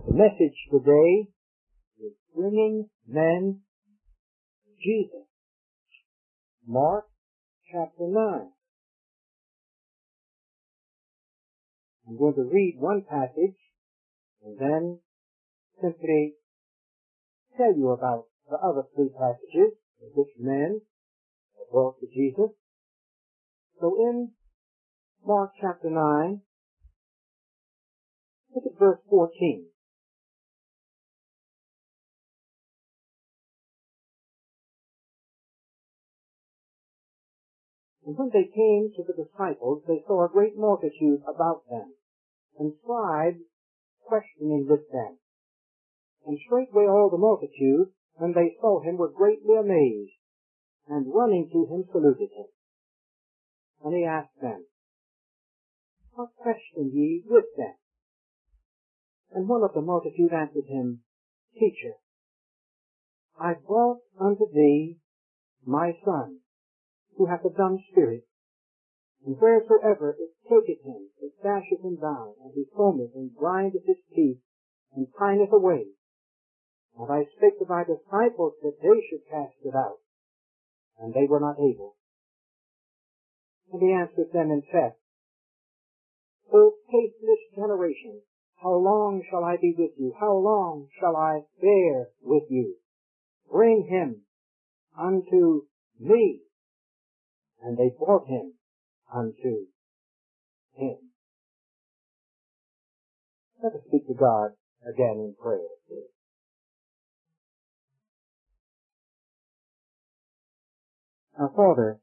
The message today is bringing men to Jesus. Mark chapter 9. I'm going to read one passage and then simply tell you about the other three passages in which men are brought to Jesus. So in Mark chapter 9, look at verse 14. And when they came to the disciples, they saw a great multitude about them, and scribes questioning with them. And straightway all the multitude, when they saw him, were greatly amazed, and running to him saluted him. And he asked them, What question ye with them? And one of the multitude answered him, Teacher, I brought unto thee my son, who hath a dumb spirit, and wheresoever it taketh him, it dasheth him down, and he foameth and grindeth his teeth, and pineth away. And I spake to thy disciples that they should cast it out, and they were not able. And he answered them and said, O faithless generation, how long shall I be with you? How long shall I bear with you? Bring him unto me. And they brought him unto him. Let us speak to God again in prayer. Our Father,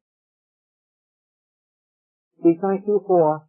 we thank you for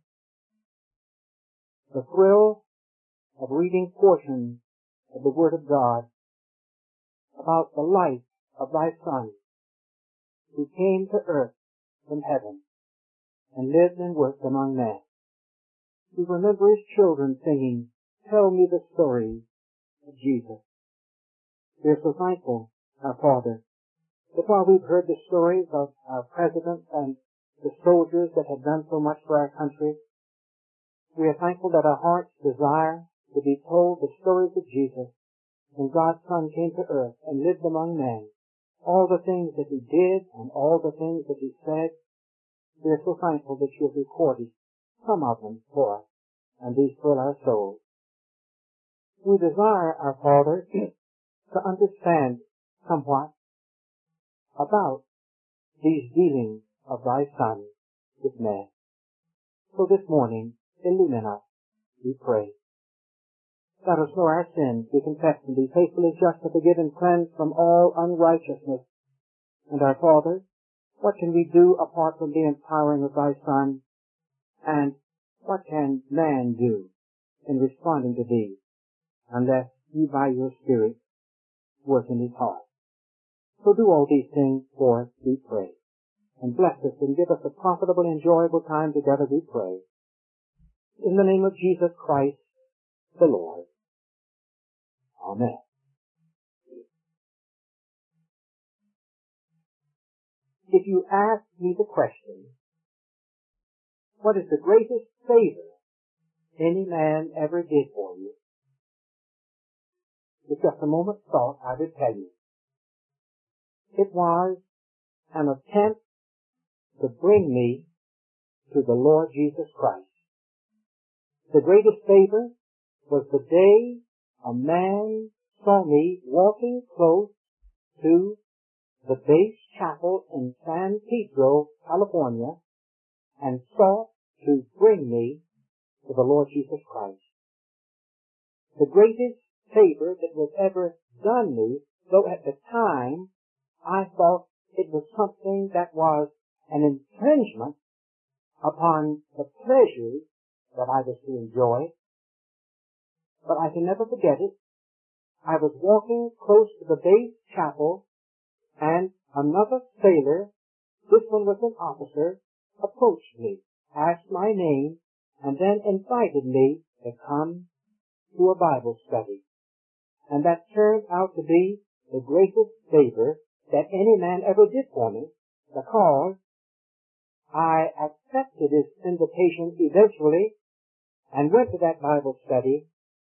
the thrill of reading portions of the Word of God about the life of thy Son, who came to earth from heaven and lived and worked among men. We remember his children singing, Tell me the story of Jesus. We are so thankful, our Father, that while we've heard the stories of our presidents and the soldiers that have done so much for our country, we are thankful that our hearts desire to be told the stories of Jesus when God's Son came to earth and lived among men. All the things that he did and all the things that he said, we are so thankful that you have recorded some of them for us, and these fill our souls. We desire, our Father, to understand somewhat about these dealings of thy Son with men. So this morning, illumine us, we pray. Let us know our sins, we confess them, be faithfully just to forgive and cleanse from all unrighteousness. And our Father, what can we do apart from the empowering of thy Son? And what can man do in responding to thee, unless you by your Spirit work in his heart? So do all these things for us, we pray. And bless us and give us a profitable, enjoyable time together, we pray. In the name of Jesus Christ, the Lord. Amen. If you ask me the question, what is the greatest favor any man ever did for you? With just a moment's thought, I would tell you. It was an attempt to bring me to the Lord Jesus Christ. The greatest favor was the day a man saw me walking close to the base chapel in San Pedro, California, and sought to bring me to the Lord Jesus Christ. The greatest favor that was ever done me, though at the time I thought it was something that was an infringement upon the pleasures that I was to enjoy. But I can never forget it. I was walking close to the base chapel, and another sailor, this one was an officer, approached me, asked my name, and then invited me to come to a Bible study. And that turned out to be the greatest favor that any man ever did for me, because I accepted his invitation eventually and went to that Bible study,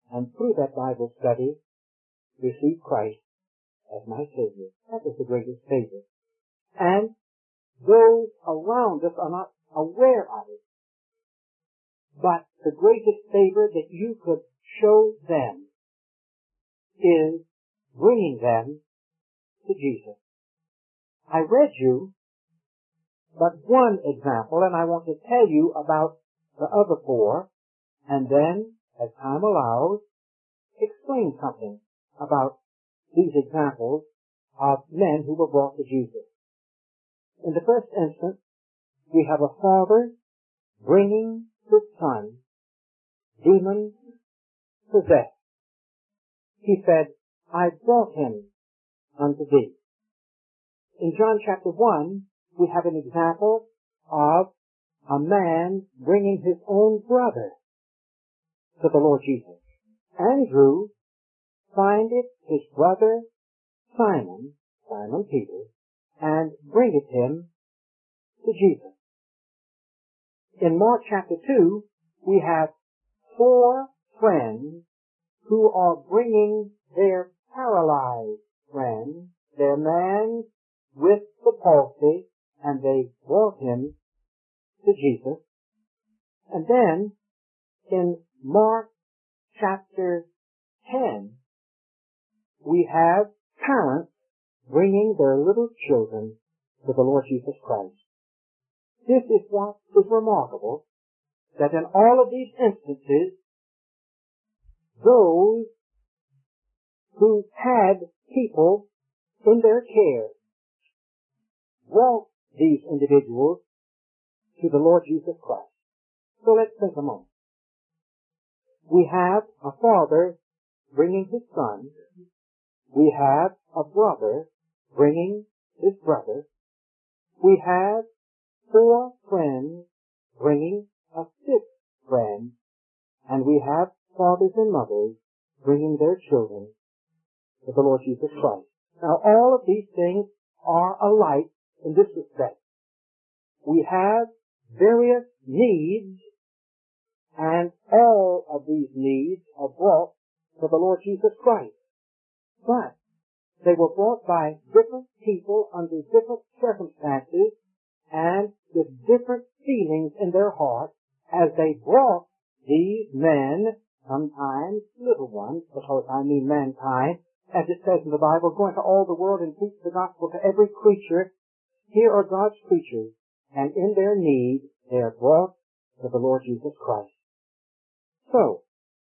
and through that Bible study, receive Christ as my Savior. That is the greatest favor. And those around us are not aware of it. But the greatest favor that you could show them is bringing them to Jesus. I read you but one example, and I want to tell you about the other four, and then, as time allows, explain something about these examples of men who were brought to Jesus. In the first instance, we have a father bringing his son, demon possessed. He said, I brought him unto thee. In John chapter 1, we have an example of a man bringing his own brother to the Lord Jesus. Andrew findeth his brother Simon Peter, and bringeth him to Jesus. In Mark chapter 2, we have four friends who are bringing their paralyzed friend, their man with the palsy, and they brought him to Jesus. And then, in Mark chapter 10, we have parents bringing their little children to the Lord Jesus Christ. This is what is remarkable, that in all of these instances, those who had people in their care brought these individuals to the Lord Jesus Christ. So let's think a moment. We have a father bringing his son. We have a brother bringing his brother. We have four friends bringing a fifth friend. And we have fathers and mothers bringing their children to the Lord Jesus Christ. Now, all of these things are alike in this respect. We have various needs, and all of these needs are brought to the Lord Jesus Christ. But they were brought by different people under different circumstances and with different feelings in their heart as they brought these men, sometimes little ones, because I mean mankind, as it says in the Bible, go into all the world and preach the gospel to every creature. Here are God's creatures, and in their need, they are brought to the Lord Jesus Christ. So,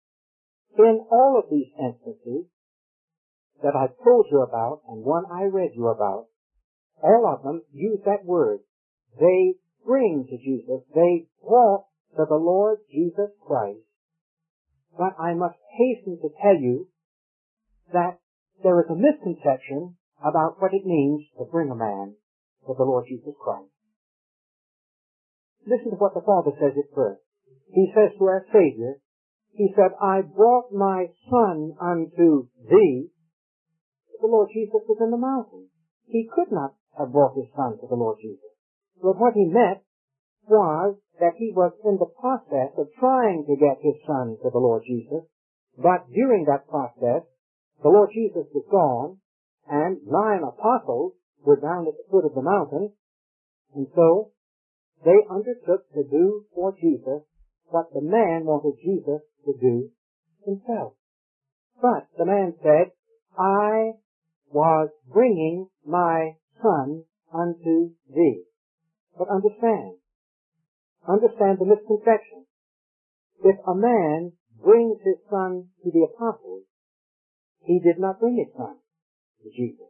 in all of these instances that I've told you about, and one I read you about, all of them use that word. They bring to Jesus, they brought to the Lord Jesus Christ. But I must hasten to tell you that there is a misconception about what it means to bring a man to the Lord Jesus Christ. Listen to what the Father says at first. He says to our Savior, He said, I brought my son unto thee. The Lord Jesus was in the mountain. He could not have brought his son to the Lord Jesus. But what he meant was that he was in the process of trying to get his son to the Lord Jesus. But during that process, the Lord Jesus was gone, and 9 apostles were down at the foot of the mountain, and so they undertook to do for Jesus what the man wanted Jesus to do himself. But the man said, I was bringing my son unto thee. But understand the misconception. If a man brings his son to the apostles, he did not bring his son to Jesus.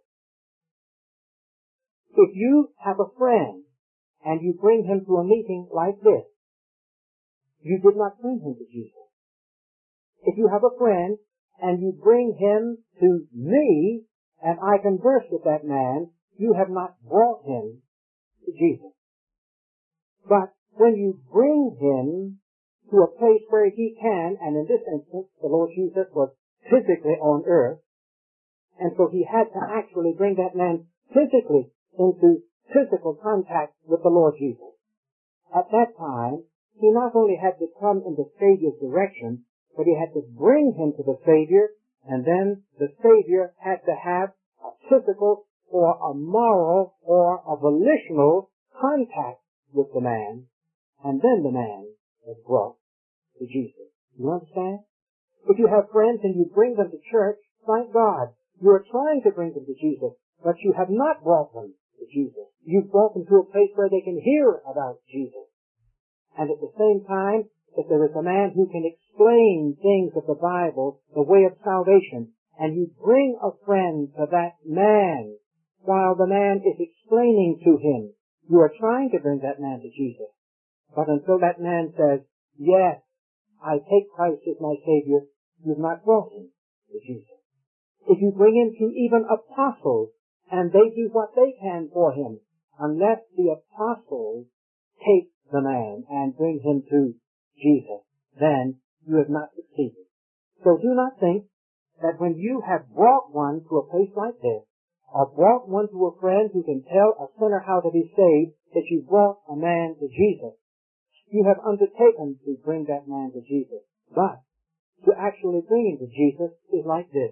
If you have a friend and you bring him to a meeting like this, you did not bring him to Jesus. If you have a friend and you bring him to me and I converse with that man, you have not brought him to Jesus. But when you bring him to a place where he can, and in this instance the Lord Jesus was physically on earth, and so he had to actually bring that man physically into physical contact with the Lord Jesus. At that time, he not only had to come in the Savior's direction, but he had to bring him to the Savior, and then the Savior had to have a physical or a moral or a volitional contact with the man, and then the man was brought to Jesus. You understand? If you have friends and you bring them to church, thank God. You are trying to bring them to Jesus, but you have not brought them to Jesus. You've brought them to a place where they can hear about Jesus. And at the same time, if there is a man who can explain things of the Bible, the way of salvation, and you bring a friend to that man while the man is explaining to him, you are trying to bring that man to Jesus. But until that man says, yes, I take Christ as my Savior, you've not brought him to Jesus. If you bring him to even apostles, and they do what they can for him, unless the apostles take the man and bring him to Jesus, then you have not succeeded. So do not think that when you have brought one to a place like this, or brought one to a friend who can tell a sinner how to be saved, that you brought a man to Jesus. You have undertaken to bring that man to Jesus. But to actually bring him to Jesus is like this.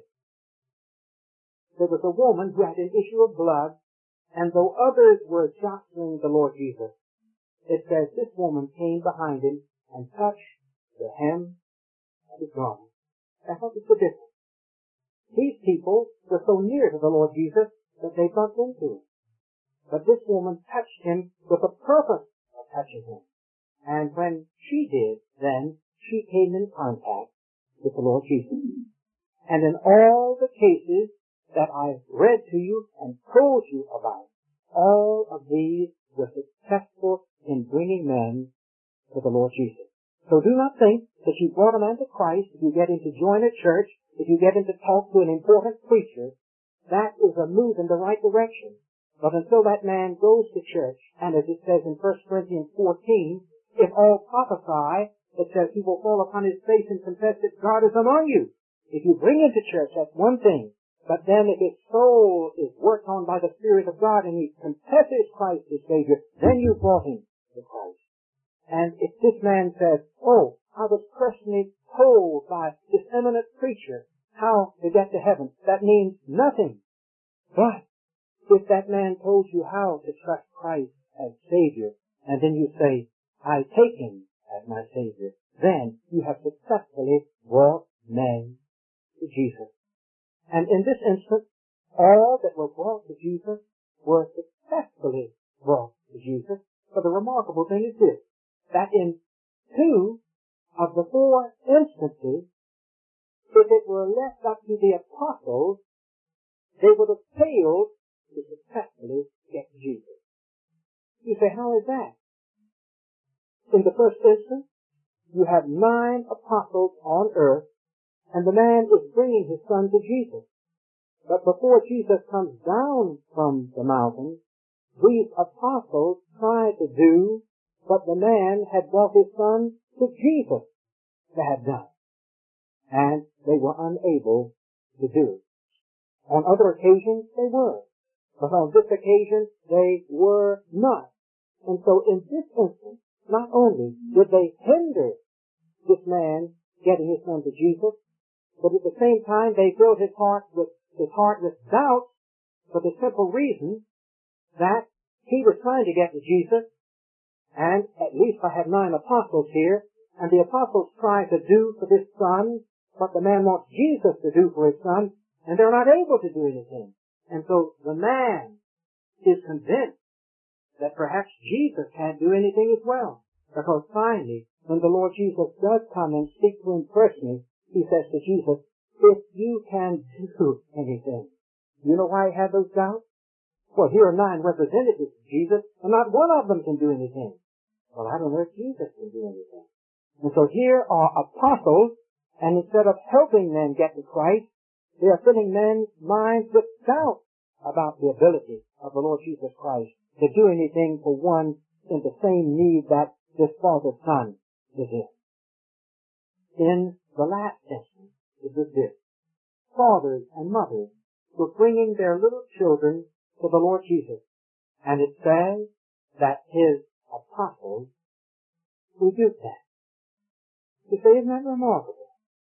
There was a woman who had an issue of blood, and though others were jostling the Lord Jesus, it says this woman came behind him and touched the hem of his garment. Now what is the difference? These people were so near to the Lord Jesus that they bumped into him. But this woman touched him with the purpose of touching him. And when she did, then she came in contact with the Lord Jesus. And in all the cases that I've read to you and told you about, all of these were successful in bringing men to the Lord Jesus. So do not think that you brought a man to Christ if you get him to join a church, if you get him to talk to an important preacher. That is a move in the right direction. But until that man goes to church, and as it says in 1 Corinthians 14, if all prophesy, it says he will fall upon his face and confess that God is among you. If you bring him to church, that's one thing. But then if his soul is worked on by the Spirit of God and he confesses Christ as Savior, then you brought him to Christ. And if this man says, oh, I was personally told by this eminent preacher how to get to heaven, that means nothing. But if that man told you how to trust Christ as Savior, and then you say, I take him as my Savior, then you have successfully brought men to Jesus. And in this instance, all that were brought to Jesus were successfully brought to Jesus. But the remarkable thing is this, that in 2 of the 4 instances, if it were left up to the apostles, they would have failed to successfully get to Jesus. You say, how is that? In the first instance, you have 9 apostles on earth, and the man is bringing his son to Jesus. But before Jesus comes down from the mountain, these apostles try to do what the man had brought his son to Jesus to have done. And they were unable to do it. On other occasions, they were. But on this occasion, they were not. And so in this instance, not only did they hinder this man getting his son to Jesus, but at the same time they filled his heart with doubt for the simple reason that he was trying to get to Jesus, and at least I have 9 apostles here, and the apostles try to do for this son what the man wants Jesus to do for his son, and they're not able to do anything. And so the man is convinced that perhaps Jesus can't do anything as well. Because finally, when the Lord Jesus does come and speak to him personally, he says to Jesus, if you can do anything. You know why he had those doubts? Well, here are 9 representatives of Jesus, and not one of them can do anything. Well, I don't know if Jesus can do anything. And so here are apostles, and instead of helping men get to Christ, they are filling men's minds with doubt about the ability of the Lord Jesus Christ to do anything for one in the same need that this father's son is in. In the last instance, it was this. Fathers and mothers were bringing their little children to the Lord Jesus. And it says that his apostles rebuked that. You say, isn't that remarkable?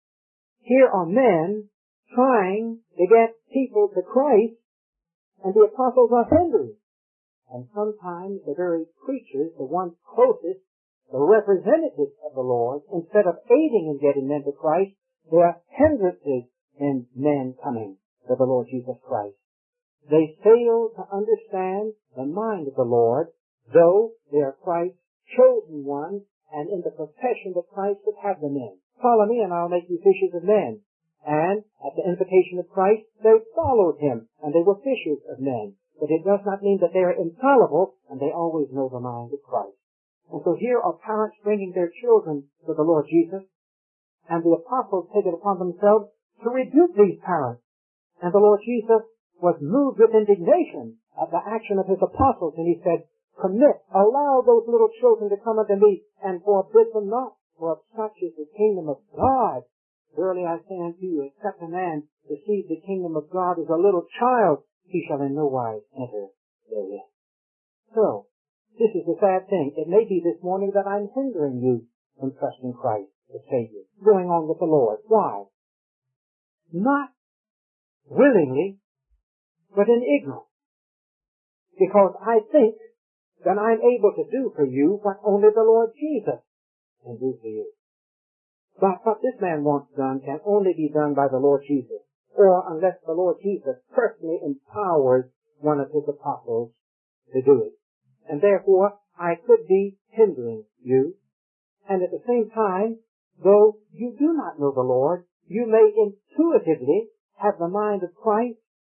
Here are men trying to get people to Christ, and the apostles are hindering. And sometimes the very preachers, the ones closest, the representatives of the Lord, instead of aiding in getting men to Christ, they are hindrances in men coming to the Lord Jesus Christ. They fail to understand the mind of the Lord, though they are Christ's chosen ones, and in the profession that Christ would have them in. Follow me and I'll make you fishers of men. And at the invitation of Christ, they followed him, and they were fishers of men. But it does not mean that they are infallible, and they always know the mind of Christ. And so here are parents bringing their children to the Lord Jesus, and the apostles take it upon themselves to rebuke these parents. And the Lord Jesus was moved with indignation at the action of his apostles, and he said, allow those little children to come unto me, and forbid them not, for of such is the kingdom of God. Verily I say unto you, except a man receive the kingdom of God as a little child, he shall in no wise enter therein. So, this is the sad thing. It may be this morning that I'm hindering you from trusting Christ, the Savior, going on with the Lord. Why? Not willingly, but in ignorance. Because I think that I'm able to do for you what only the Lord Jesus can do for you. But what this man wants done can only be done by the Lord Jesus, or unless the Lord Jesus personally empowers one of his apostles to do it. And therefore, I could be hindering you. And at the same time, though you do not know the Lord, you may intuitively have the mind of Christ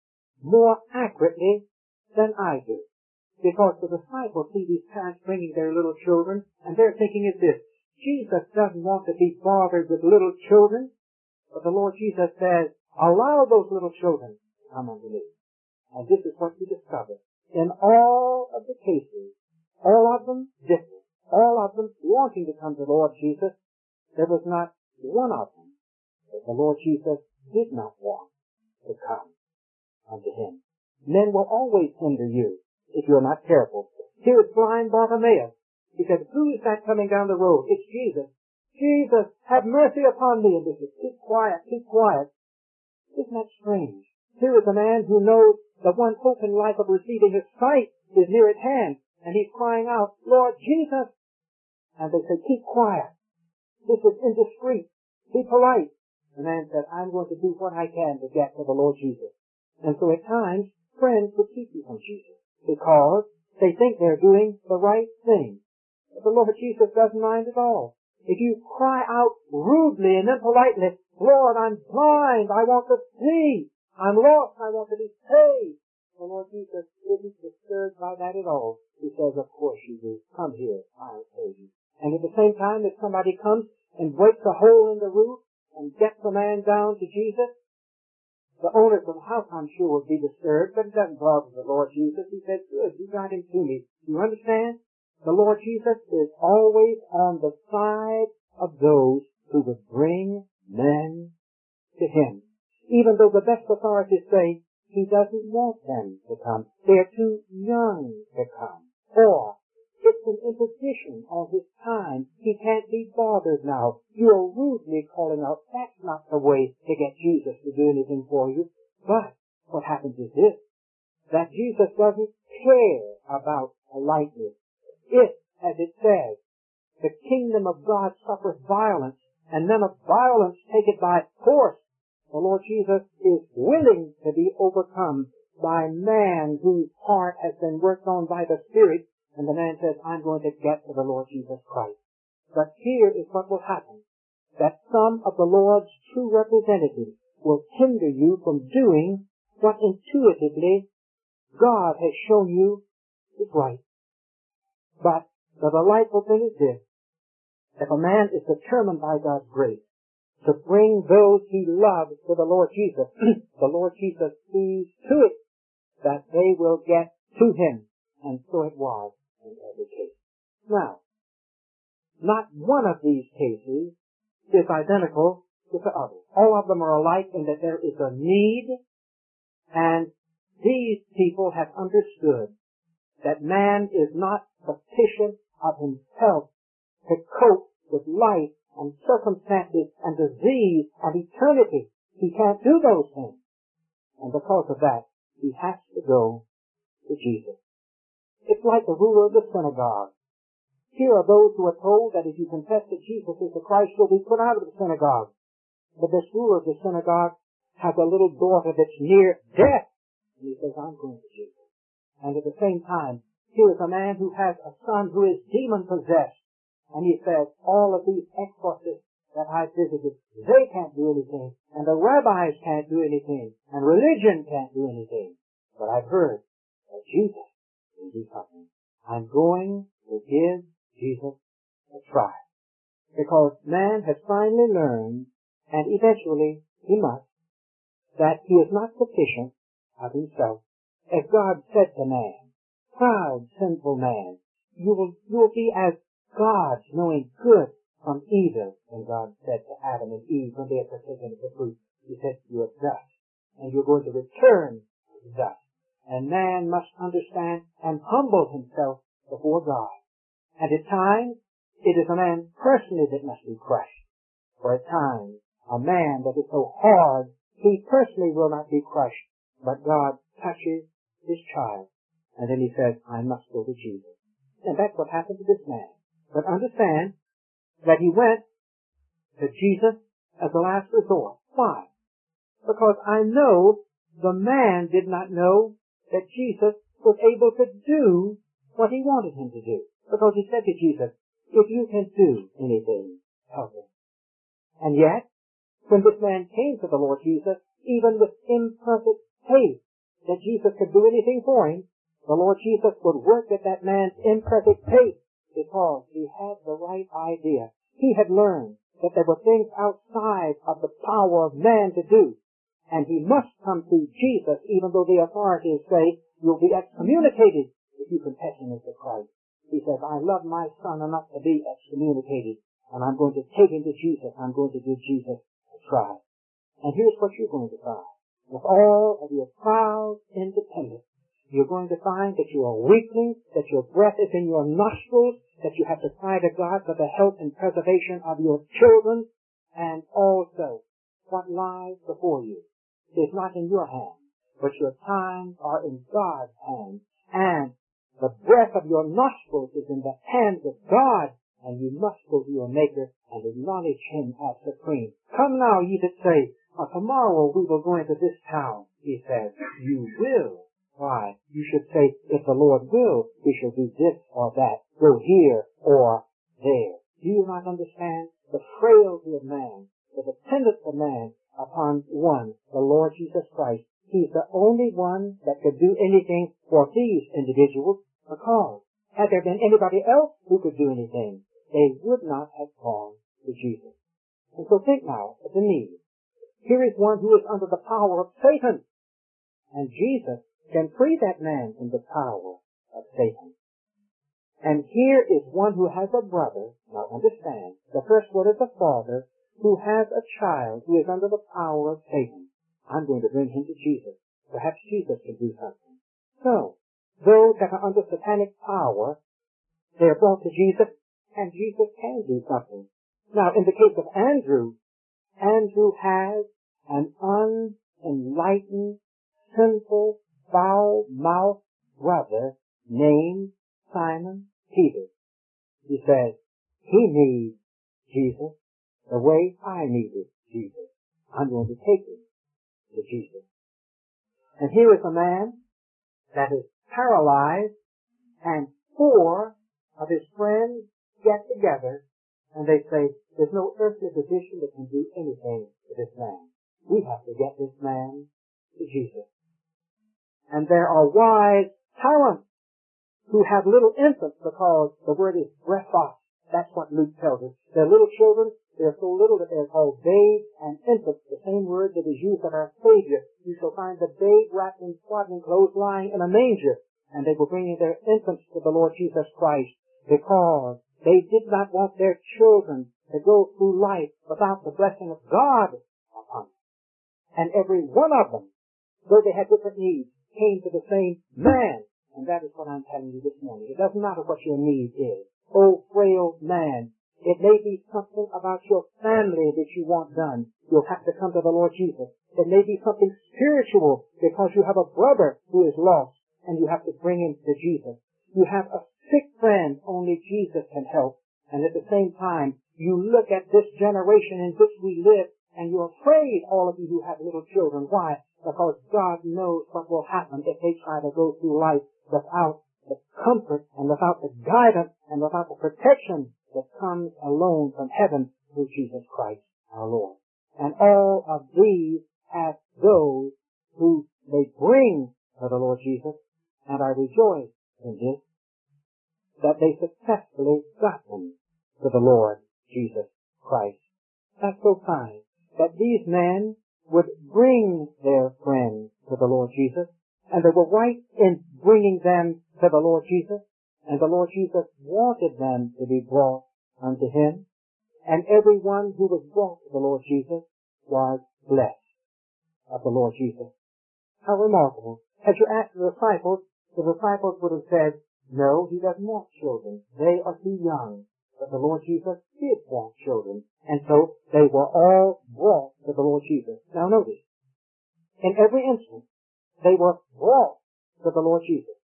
more accurately than I do. Because the disciples see these parents bringing their little children, and they're thinking of this. Jesus doesn't want to be bothered with little children, but the Lord Jesus says, allow those little children to come unto me. And this is what we discover. In all of the cases, all of them different, all of them wanting to come to the Lord Jesus, there was not one of them that the Lord Jesus did not want to come unto him. Men will always hinder you if you're not careful. Here is blind Bartimaeus. He said, who is that coming down the road? It's Jesus. Jesus, have mercy upon me. And this is, keep quiet, keep quiet. Isn't that strange? Here is a man who knows the one hope in life of receiving his sight is near at hand. And he's crying out, Lord Jesus. And they say, keep quiet. This is indiscreet. Be polite. The man said, I'm going to do what I can to get to the Lord Jesus. And so at times, friends will keep you from Jesus because they think they're doing the right thing. But the Lord Jesus doesn't mind at all. If you cry out rudely and impolitely, Lord, I'm blind, I want to see, I'm lost, I want to be saved, the Lord Jesus isn't disturbed by that at all. He says, of course you do. Come here, I'll save you. And at the same time, if somebody comes and breaks a hole in the roof and gets the man down to Jesus, the owner of the house, I'm sure, would be disturbed, but it doesn't bother the Lord Jesus. He said, good, you got him to me. You understand? The Lord Jesus is always on the side of those who would bring men to him. Even though the best authorities say he doesn't want them to come. They're too young to come. Or it's an imposition on his time. He can't be bothered now. You're rudely calling out. That's not the way to get Jesus to do anything for you. But what happens is this, that Jesus doesn't care about politeness. If, as it says, the kingdom of God suffers violence, and men of violence take it by force, the Lord Jesus is willing to be overcome by man whose heart has been worked on by the Spirit, and the man says, I'm going to get to the Lord Jesus Christ. But here is what will happen, that some of the Lord's true representatives will hinder you from doing what intuitively God has shown you is right. But the delightful thing is this. If a man is determined by God's grace to bring those he loves to the Lord Jesus, the Lord Jesus sees to it that they will get to him. And so it was in every case. Now, not one of these cases is identical with the other. All of them are alike in that there is a need, and these people have understood that man is not sufficient of himself to cope with life and circumstances and disease and eternity. He can't do those things. And because of that, he has to go to Jesus. It's like the ruler of the synagogue. Here are those who are told that if you confess that Jesus is the Christ, you'll be put out of the synagogue. But this ruler of the synagogue has a little daughter that's near death. And he says, I'm going to Jesus. And at the same time, here is a man who has a son who is demon-possessed. And he says, all of these exorcists that I visited, they can't do anything. And the rabbis can't do anything. And religion can't do anything. But I've heard that Jesus can do something. I'm going to give Jesus a try. Because man has finally learned, and eventually he must, that he is not sufficient of himself. As God said to man, proud, sinful man, you will be as gods, knowing good from evil. And God said to Adam and Eve when they had partaken of the fruit, he said, you are dust, and you're going to return to dust. And man must understand and humble himself before God. And at times, it is a man personally that must be crushed. For at times, a man that is so hard, he personally will not be crushed. But God touches his child. And then he says, I must go to Jesus. And that's what happened to this man. But understand that he went to Jesus as a last resort. Why? Because I know the man did not know that Jesus was able to do what he wanted him to do. Because he said to Jesus, if you can do anything, help me. And yet, when this man came to the Lord Jesus, even with imperfect faith that Jesus could do anything for him, the Lord Jesus would work at that man's imperfect faith because he had the right idea. He had learned that there were things outside of the power of man to do. And he must come to Jesus, even though the authorities say you'll be excommunicated if you confess him as the Christ. He says, I love my son enough to be excommunicated, and I'm going to take him to Jesus. I'm going to give Jesus a try. And here's what you're going to find. With all of your proud independence, you're going to find that you are weakling, that your breath is in your nostrils, that you have to cry to God for the health and preservation of your children, and also what lies before you is not in your hands, but your times are in God's hands, and the breath of your nostrils is in the hands of God, and you must go to your Maker and acknowledge him as supreme. Come now, ye that say, tomorrow we will go into this town. He says, you will. Why? You should say, if the Lord will, we shall do this or that, go here or there. Do you not understand the frailty of man, the dependence of man upon one, the Lord Jesus Christ? He's the only one that could do anything for these individuals, because had there been anybody else who could do anything, they would not have gone to Jesus. And so think now of the need. Here is one who is under the power of Satan, and Jesus can free that man from the power of Satan. And here is one who has a brother, now understand, the first one is the father, who has a child who is under the power of Satan. I'm going to bring him to Jesus. Perhaps Jesus can do something. So, those that are under satanic power, they are brought to Jesus, and Jesus can do something. Now, in the case of Andrew, Andrew has an unenlightened, sinful, foul-mouthed brother named Simon Peter. He says, he needs Jesus the way I needed Jesus. I'm going to take him to Jesus. And here is a man that is paralyzed, and 4 of his friends get together, and they say, there's no earthly physician that can do anything to this man. We have to get this man to Jesus. And there are wise talents who have little infants, because the word is brephos. That's what Luke tells us. They're little children. They're so little that they're called babes and infants, the same word that is used of our Savior. You shall find the babe wrapped in swaddling clothes lying in a manger. And they were bringing their infants to the Lord Jesus Christ because they did not want their children to go through life without the blessing of God upon them. And every one of them, though they had different needs, came to the same man. And that is what I'm telling you this morning. It doesn't matter what your need is. Oh, frail man, It may be something about your family that you want done. You'll have to come to the Lord Jesus. It may be something spiritual because you have a brother who is lost and you have to bring him to Jesus. You have a sick friend only Jesus can help. And at the same time, you look at this generation in which we live and you're afraid, all of you who have little children. Why? Because God knows what will happen if they try to go through life without the comfort and without the guidance and without the protection that comes alone from heaven through Jesus Christ our Lord. And all of these have those who they bring to the Lord Jesus, and I rejoice in this, that they successfully got them to the Lord Jesus Christ. That's so fine, that these men would bring their friends to the Lord Jesus, and they were right in bringing them to the Lord Jesus, and the Lord Jesus wanted them to be brought unto him, and everyone who was brought to the Lord Jesus was blessed of the Lord Jesus. How remarkable. Had you asked the disciples would have said, no, he doesn't want children. They are too young. But the Lord Jesus did want children. And so they were all brought to the Lord Jesus. Now notice, in every instance, they were brought to the Lord Jesus.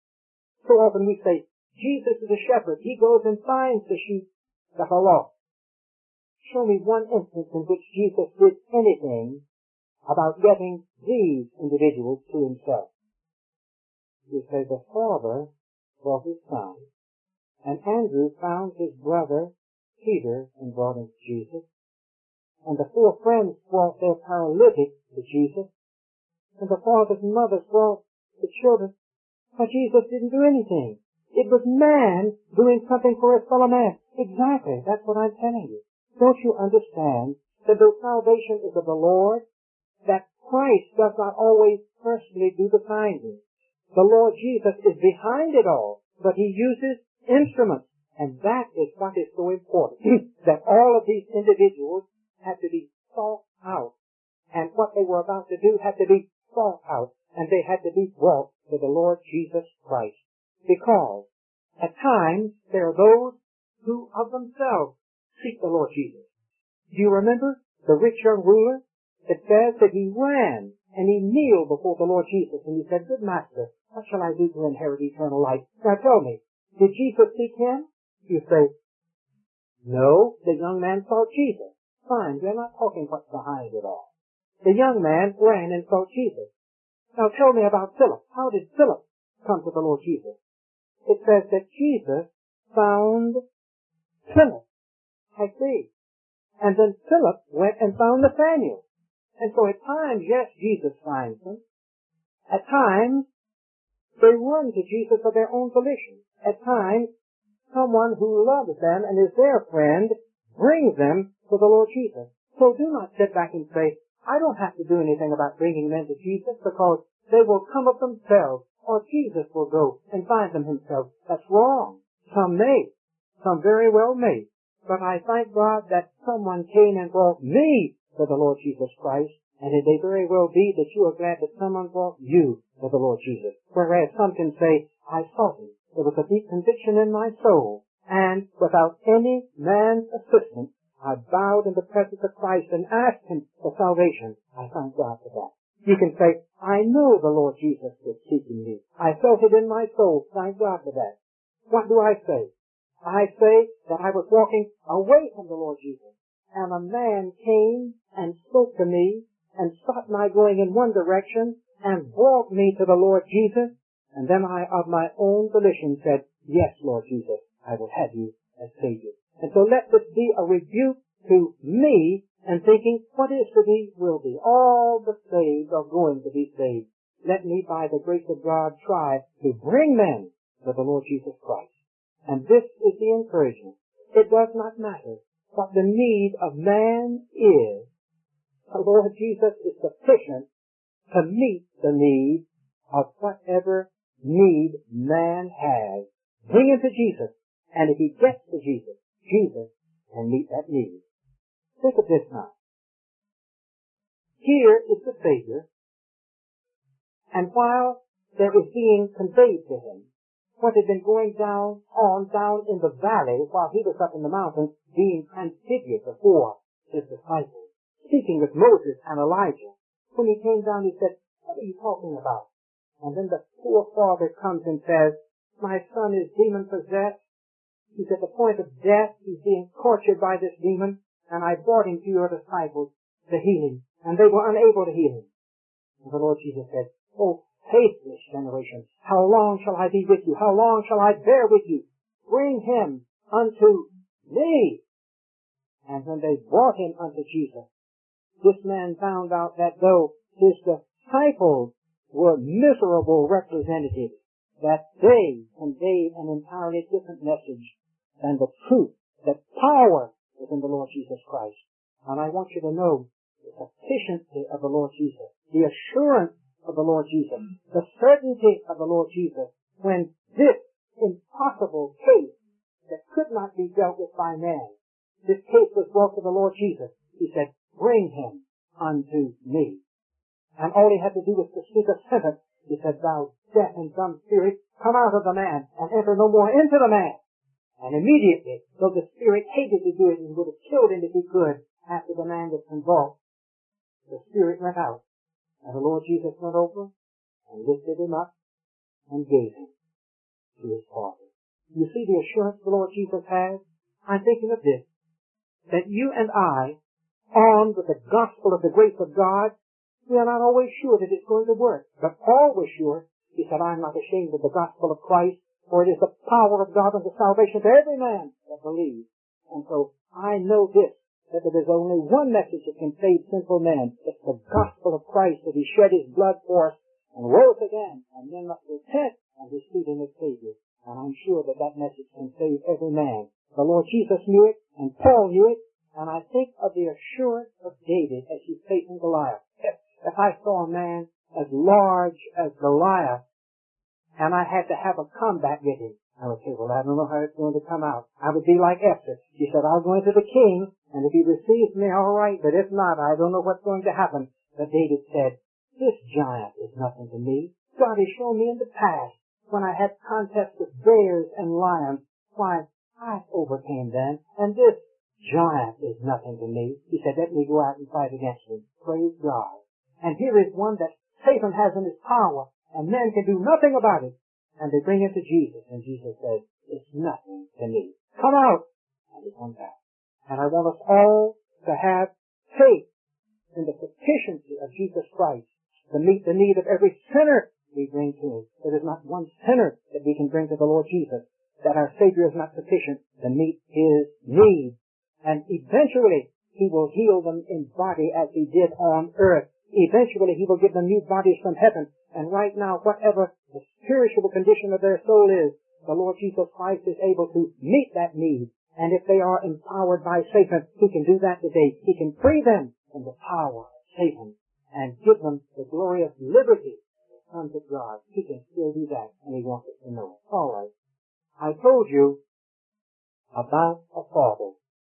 So often we say, Jesus is a shepherd. He goes and finds the sheep that are lost. Show me one instance in which Jesus did anything about getting these individuals to himself. You say the Father brought his Son, and Andrew found his brother Peter and brought him to Jesus, and the four friends brought their paralytic to Jesus, and the fathers and mothers brought the children, but Jesus didn't do anything. It was man doing something for his fellow man. Exactly, that's what I'm telling you. Don't you understand that though salvation is of the Lord, that Christ does not always personally do the finding. The Lord Jesus is behind it all, but he uses instruments. And that is what is so important, that all of these individuals had to be sought out. And what they were about to do had to be sought out. And they had to be brought to the Lord Jesus Christ. Because at times there are those who of themselves seek the Lord Jesus. Do you remember the rich young ruler? It says that he ran and he kneeled before the Lord Jesus and he said, good master, what shall I do to inherit eternal life? Now tell me, did Jesus seek him? You say, no, the young man sought Jesus. Fine, we're not talking what's behind it all. The young man ran and sought Jesus. Now tell me about Philip. How did Philip come to the Lord Jesus? It says that Jesus found Philip. I see. And then Philip went and found Nathanael. And so at times, yes, Jesus finds them. At times, they run to Jesus of their own volition. At times, someone who loves them and is their friend brings them to the Lord Jesus. So do not sit back and say, I don't have to do anything about bringing men to Jesus because they will come of themselves, or Jesus will go and find them himself. That's wrong. Some may. Some very well may. But I thank God that someone came and brought me to the Lord Jesus Christ, and it may very well be that you are glad that someone brought you to the Lord Jesus. Whereas some can say, I sought him. There was a deep conviction in my soul, and without any man's assistance, I bowed in the presence of Christ and asked him for salvation. I thank God for that. You can say, I know the Lord Jesus was seeking me. I felt it in my soul. Thank God for that. What do I say? I say that I was walking away from the Lord Jesus, and a man came and spoke to me and stopped my going in one direction and brought me to the Lord Jesus, and then I, of my own volition, said, yes, Lord Jesus, I will have you as Savior. And so let this be a rebuke to me and thinking, what is to be will be. All the saved are going to be saved. Let me, by the grace of God, try to bring men to the Lord Jesus Christ. And this is the encouragement. It does not matter what the need of man is. The Lord Jesus is sufficient to meet the need of whatever need man has. Bring him to Jesus. And if he gets to Jesus, Jesus can meet that need. Think of this now. Here is the Savior, and while there is being conveyed to him, what had been going down in the valley while he was up in the mountain being transfigured before his disciples, speaking with Moses and Elijah. When he came down, he said, what are you talking about? And then the poor father comes and says, my son is demon-possessed. He's at the point of death. He's being tortured by this demon, and I brought him to your disciples to heal him, and they were unable to heal him. And the Lord Jesus said, oh, faithless generation, how long shall I be with you? How long shall I bear with you? Bring him unto me. And when they brought him unto Jesus, this man found out that though his disciples were miserable representatives, that they conveyed an entirely different message than the truth, that power is in the Lord Jesus Christ. And I want you to know the sufficiency of the Lord Jesus, the assurance of the Lord Jesus, the certainty of the Lord Jesus, when this impossible case that could not be dealt with by man, this case was brought to the Lord Jesus. He said, bring him unto me. And all he had to do was to speak a sentence. He said, thou deaf and dumb spirit, come out of the man and enter no more into the man. And immediately, though the spirit hated to do it and would have killed him if he could, after the man was convulsed, the spirit went out. And the Lord Jesus went over and lifted him up and gave him to his Father. You see the assurance the Lord Jesus has? I'm thinking of this, that you and I, armed with the gospel of the grace of God, we are not always sure that it's going to work. But Paul was sure. He said, I am not ashamed of the gospel of Christ, for it is the power of God unto salvation to every man that believes. And so I know this, that there is only one message that can save sinful men. It's the gospel of Christ, that he shed his blood for us and rose again, and men must repent and receive him as Savior. And I'm sure that that message can save every man. The Lord Jesus knew it, and Paul knew it, and I think of the assurance of David as he faced Goliath. If I saw a man as large as Goliath, and I had to have a combat with him, I would say, well, I don't know how it's going to come out. I would be like Esther. She said, I'll go into the king, and if he receives me, all right, but if not, I don't know what's going to happen. But David said, this giant is nothing to me. God has shown me in the past, when I had contests with bears and lions, why, I overcame them, and this giant is nothing to me. He said, let me go out and fight against him. Praise God. And here is one that Satan has in his power, and men can do nothing about it. And they bring him to Jesus, and Jesus says, it's nothing to me. Come out! And he comes out. And I want us all to have faith in the sufficiency of Jesus Christ to meet the need of every sinner we bring to him. There is not one sinner that we can bring to the Lord Jesus, that our Savior is not sufficient to meet his need. And eventually, he will heal them in body as he did on earth. Eventually, he will give them new bodies from heaven. And right now, whatever the spiritual condition of their soul is, the Lord Jesus Christ is able to meet that need. And if they are empowered by Satan, he can do that today. He can free them from the power of Satan and give them the glorious liberty of sons of God. He can still do that, and he wants us to know it. All right. I told you about a father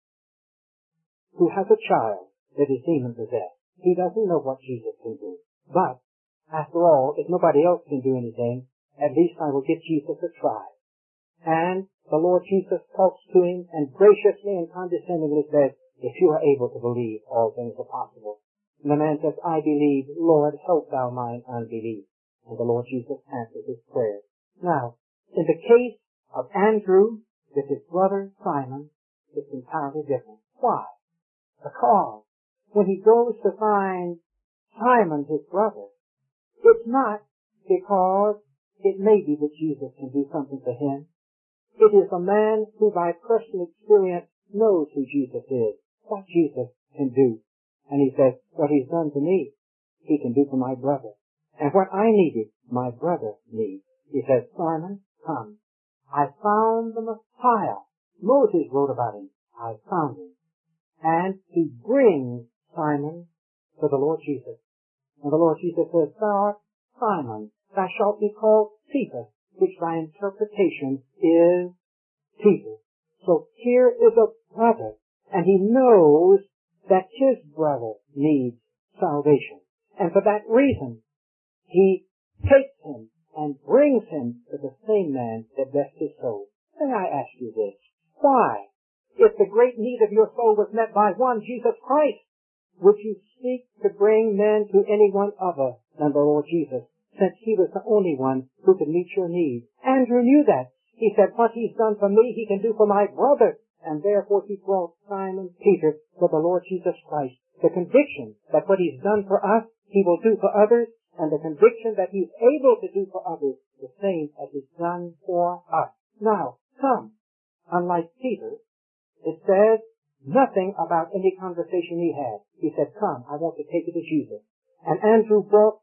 who has a child that is demon-possessed. He doesn't know what Jesus can do. But, after all, if nobody else can do anything, at least I will give Jesus a try. And the Lord Jesus talks to him and graciously and condescendingly says, if you are able to believe, all things are possible. And the man says, I believe, Lord, help thou mine unbelief. And the Lord Jesus answers his prayer. Now, in the case of Andrew with his brother Simon, it's entirely different. Why? Because when he goes to find Simon, his brother, it's not because it may be that Jesus can do something for him. It is a man who by personal experience knows who Jesus is, what Jesus can do. And he says, what he's done to me, he can do for my brother. And what I needed, my brother needs. He says, Simon, come. I found the Messiah. Moses wrote about him. I found him. And he brings Simon to the Lord Jesus. And the Lord Jesus says, thou art Simon, thou shalt be called Cephas, which by interpretation is Peter. So here is a brother, and he knows that his brother needs salvation. And for that reason, he takes him and brings him to the same man that blessed his soul. May I ask you this? Why, if the great need of your soul was met by one, Jesus Christ, would you seek to bring men to anyone other than the Lord Jesus, since he was the only one who could meet your need? Andrew knew that. He said, what he's done for me, he can do for my brother. And therefore he brought Simon Peter to the Lord Jesus Christ. The conviction that what he's done for us, he will do for others, and the conviction that he's able to do for others the same as he's done for us. Now, come. Unlike Peter, it says nothing about any conversation he had. He said, come, I want to take you to Jesus. And Andrew brought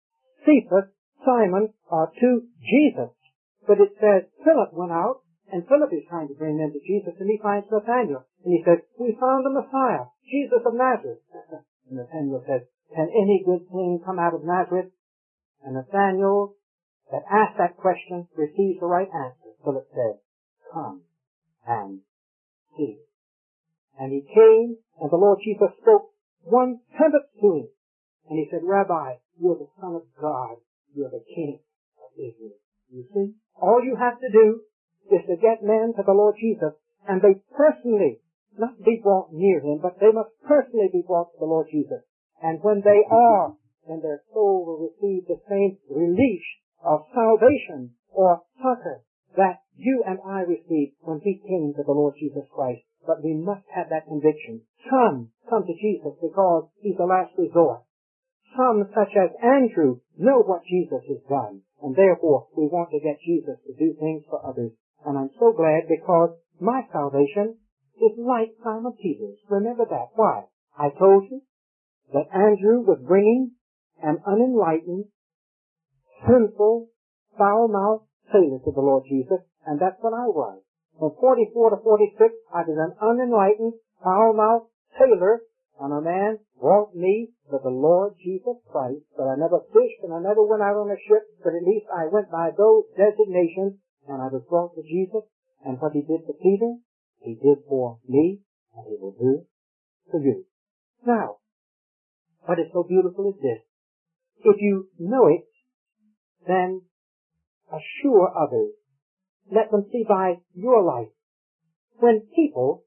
Simon, to Jesus. But it says Philip went out, and Philip is trying to bring them to Jesus, and he finds Nathanael. And he said, we found the Messiah, Jesus of Nazareth. And Nathanael says, can any good thing come out of Nazareth? And Nathanael, that asked that question, receives the right answer. Philip said, come and see. And he came, and the Lord Jesus spoke one sentence to him. And he said, Rabbi, you're the Son of God. You're the King of Israel. You see? All you have to do is to get men to the Lord Jesus, and they personally, not be brought near him, but they must personally be brought to the Lord Jesus. And when they are, then their soul will receive the same release of salvation or succor that you and I received when we came to the Lord Jesus Christ. But we must have that conviction. Some come to Jesus because he's the last resort. Some, such as Andrew, know what Jesus has done, and therefore we want to get Jesus to do things for others. And I'm so glad because my salvation is like Simon Peter's. Remember that. Why? I told you that Andrew was bringing an unenlightened, sinful, foul-mouthed sailor to the Lord Jesus, and that's what I was. From 44 to 46, I was an unenlightened, foul-mouthed sailor, and a man brought me to the Lord Jesus Christ. But I never fished and I never went out on a ship, but at least I went by those designations, and I was brought to Jesus. And what he did for Peter, he did for me, and he will do for you. Now, what is so beautiful is this. If you know it, then assure others. Let them see by your life. When people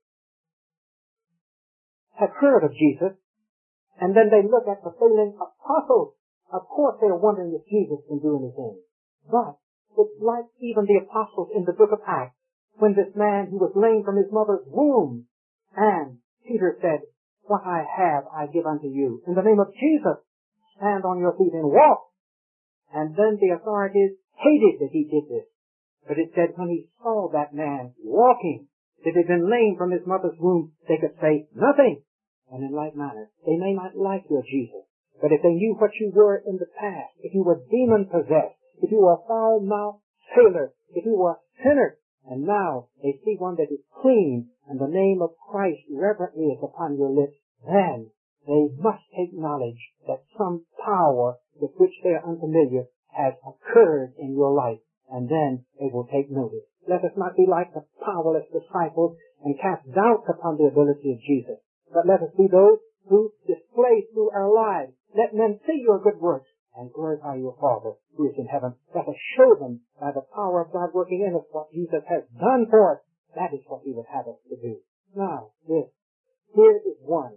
have heard of Jesus, and then they look at the failing apostles, of course they're wondering if Jesus can do anything. But it's like even the apostles in the book of Acts, when this man who was lame from his mother's womb, and Peter said, what I have I give unto you. In the name of Jesus, stand on your feet and walk. And then the authorities hated that he did this. But it said when he saw that man walking, that had been lame from his mother's womb, they could say nothing. And in like manner, they may not like your Jesus, but if they knew what you were in the past, if you were demon-possessed, if you were a foul-mouthed sailor, if you were a sinner, and now they see one that is clean, and the name of Christ reverently is upon your lips, then they must take knowledge that some power with which they are unfamiliar has occurred in your life, and then they will take notice. Let us not be like the powerless disciples and cast doubts upon the ability of Jesus, but let us be those who display through our lives. Let men see your good works and glorify your Father who is in heaven. Let us show them by the power of God working in us what Jesus has done for us. That is what he would have us to do. Now, here is one.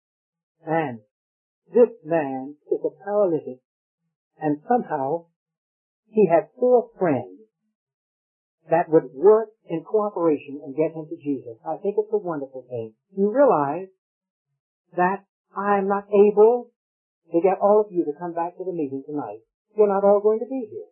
And this man is a paralytic, and somehow he had 4 friends that would work in cooperation and get him to Jesus. I think it's a wonderful thing. You realize that I'm not able to get all of you to come back to the meeting tonight. You're not all going to be here.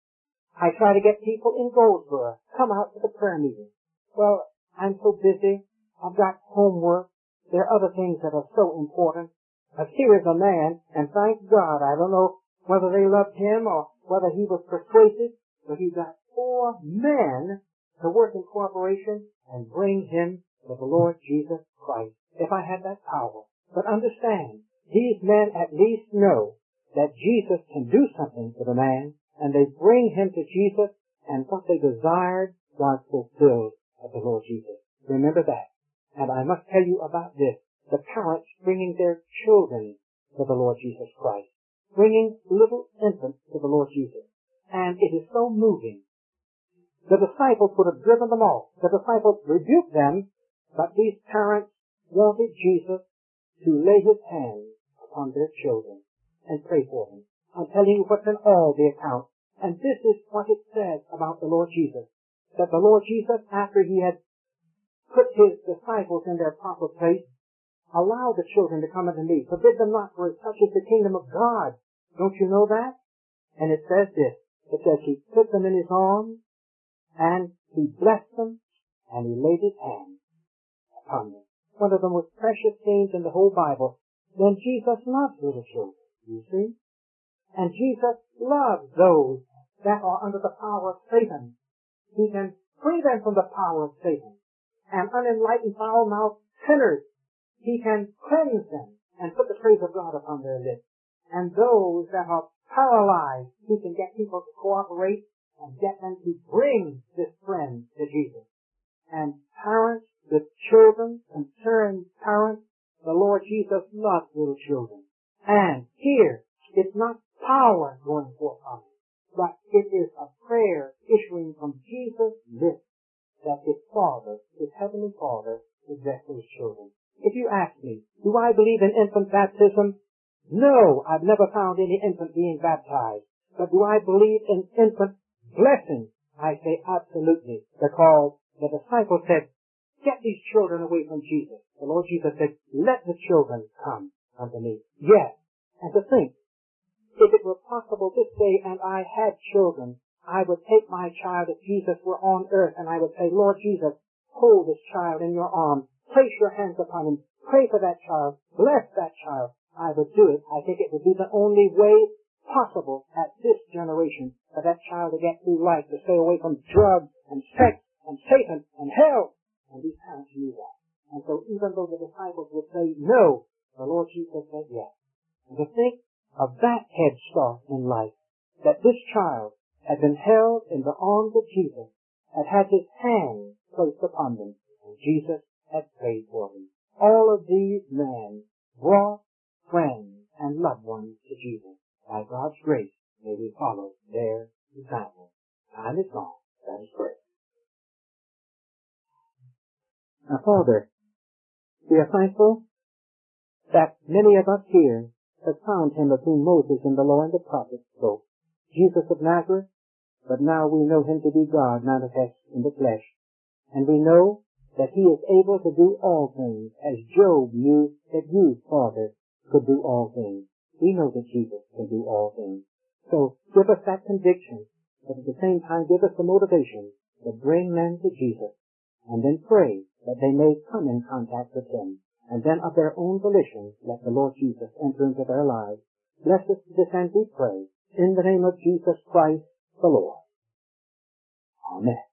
I try to get people in Goldsboro, come out to the prayer meeting. Well, I'm so busy. I've got homework. There are other things that are so important. But here is a man, and thank God, I don't know whether they loved him or whether he was persuasive, but he got 4 men to work in cooperation and bring him to the Lord Jesus Christ. If I had that power. But understand, these men at least know that Jesus can do something for the man, and they bring him to Jesus, and what they desired was fulfilled of the Lord Jesus. Remember that. And I must tell you about this. The parents bringing their children to the Lord Jesus Christ. Bringing little infants to the Lord Jesus. and it is so moving. The disciples would have driven them off. The disciples rebuked them, but these parents wanted Jesus to lay his hands upon their children and pray for them. I'm telling you what's in all the accounts. And this is what it says about the Lord Jesus. That the Lord Jesus, after he had put his disciples in their proper place, allowed the children to come unto me. Forbid them not, for such is the kingdom of God. Don't you know that? And it says this. It says he took them in his arms, and he blessed them, and he laid his hands upon them. One of the most precious things in the whole Bible. Then Jesus loves little children, you see. And Jesus loves those that are under the power of Satan. He can free them from the power of Satan. And unenlightened, foul-mouthed sinners, he can cleanse them and put the praise of God upon their lips. And those that are paralyzed, he can get people to cooperate and get them to bring this friend to Jesus. And parents, the children, concerned parents, the Lord Jesus loves little children. And here, it's not power going forth from him, but it is a prayer issuing from Jesus' lips that his Father, his Heavenly Father, would bless those children. If you ask me, do I believe in infant baptism? No, I've never found any infant being baptized. But do I believe in infant blessing? I say absolutely, because the disciples said, get these children away from Jesus. The Lord Jesus said, let the children come unto me. Yes, and to think, if it were possible this day and I had children, I would take my child if Jesus were on earth and I would say, Lord Jesus, hold this child in your arms, place your hands upon him, pray for that child, bless that child. I would do it. I think it would be the only way possible at this generation for that child to get through life, to stay away from drugs and sex and Satan and hell. And these parents knew that. And so even though the disciples would say no, the Lord Jesus said yes. And to think of that head start in life, that this child had been held in the arms of Jesus, had his hands placed upon them, and Jesus had prayed for them. All of these men brought friends and loved ones to Jesus. By God's grace, may we follow their example. Time is gone. Let us pray. Now, Father, we are thankful that many of us here have found him of whom Moses and the law and the prophets spoke, Jesus of Nazareth, but now we know him to be God manifest in the flesh. And we know that he is able to do all things, as Job knew that you, Father, could do all things. We know that Jesus can do all things. So give us that conviction, but at the same time give us the motivation to bring men to Jesus, and then pray that they may come in contact with him, and then of their own volition let the Lord Jesus enter into their lives. Bless us to this end, we pray, in the name of Jesus Christ the Lord. Amen.